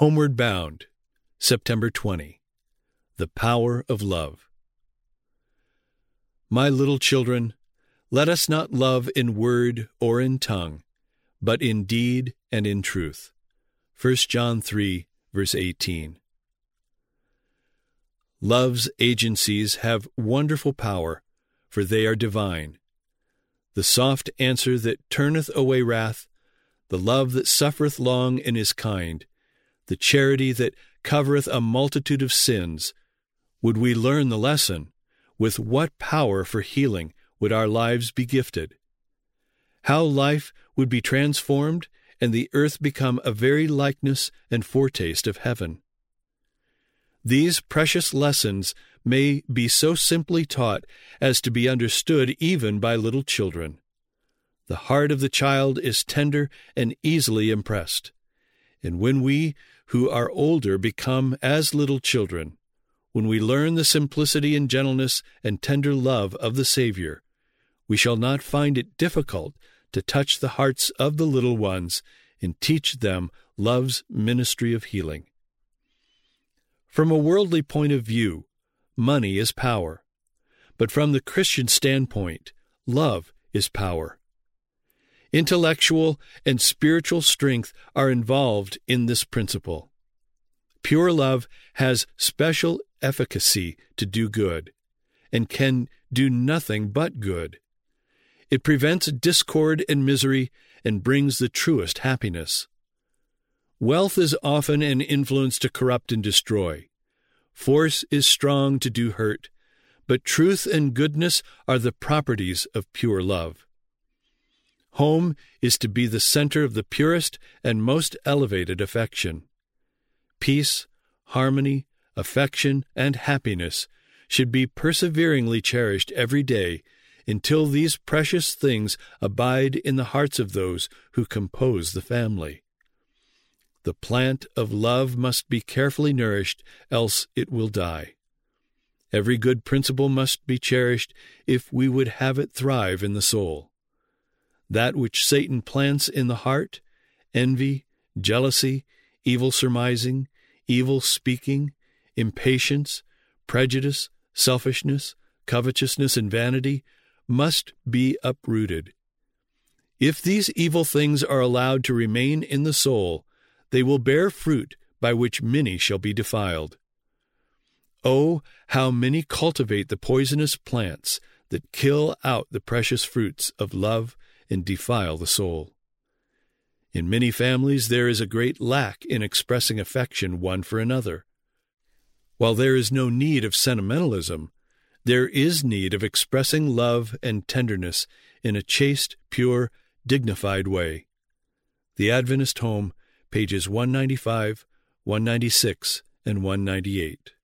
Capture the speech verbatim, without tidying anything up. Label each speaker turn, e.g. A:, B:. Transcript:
A: Homeward Bound, September twentieth. The Power of Love. My little children, let us not love in word or in tongue, but in deed and in truth. First John three, verse eighteen. Love's agencies have wonderful power, for they are divine. The soft answer that turneth away wrath, the love that suffereth long and is kind, the charity that covereth a multitude of sins. Would we learn the lesson, with what power for healing would our lives be gifted? How life would be transformed and the earth become a very likeness and foretaste of heaven. These precious lessons may be so simply taught as to be understood even by little children. The heart of the child is tender and easily impressed. And when we who are older become as little children, when we learn the simplicity and gentleness and tender love of the Savior, we shall not find it difficult to touch the hearts of the little ones and teach them love's ministry of healing. From a worldly point of view, money is power, but from the Christian standpoint, love is power. Intellectual and spiritual strength are involved in this principle. Pure love has special efficacy to do good, and can do nothing but good. It prevents discord and misery and brings the truest happiness. Wealth is often an influence to corrupt and destroy. Force is strong to do hurt, but truth and goodness are the properties of pure love. Home is to be the center of the purest and most elevated affection. Peace, harmony, affection, and happiness should be perseveringly cherished every day until these precious things abide in the hearts of those who compose the family. The plant of love must be carefully nourished, else it will die. Every good principle must be cherished if we would have it thrive in the soul. That which Satan plants in the heart, envy, jealousy, evil surmising, evil speaking, impatience, prejudice, selfishness, covetousness, and vanity, must be uprooted. If these evil things are allowed to remain in the soul, they will bear fruit by which many shall be defiled. Oh, how many cultivate the poisonous plants that kill out the precious fruits of love and defile the soul. In many families there is a great lack in expressing affection one for another. While there is no need of sentimentalism, there is need of expressing love and tenderness in a chaste, pure, dignified way. The Adventist Home, pages one ninety-five, one ninety-six, and one ninety-eight.